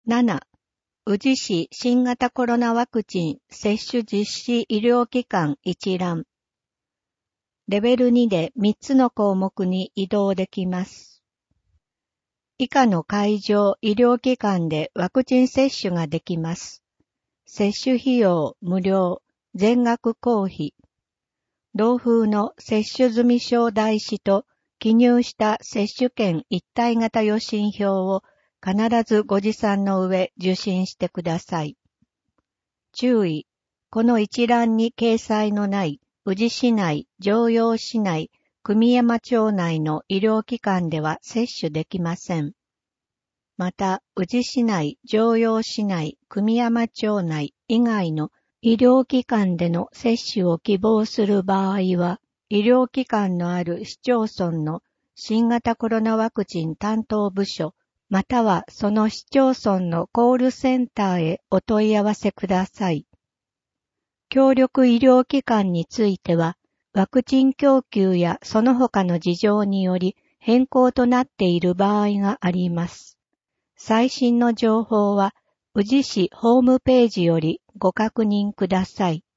7、宇治市新型コロナワクチン接種実施医療機関一覧。レベル2で3つの項目に移動できます。以下の会場医療機関でワクチン接種ができます。接種費用無料、全額公費。同封の接種済証台紙と記入した接種券一体型予診票を必ずご持参の上受診してください。注意、この一覧に掲載のない宇治市内、城陽市内、久御山町内の医療機関では接種できません。また、宇治市内、城陽市内、久御山町内以外の医療機関での接種を希望する場合は、医療機関のある市町村の新型コロナワクチン担当部署、またはその市町村のコールセンターへお問い合わせください。協力医療機関については、ワクチン供給やその他の事情により変更となっている場合があります。最新の情報は、宇治市ホームページよりご確認ください。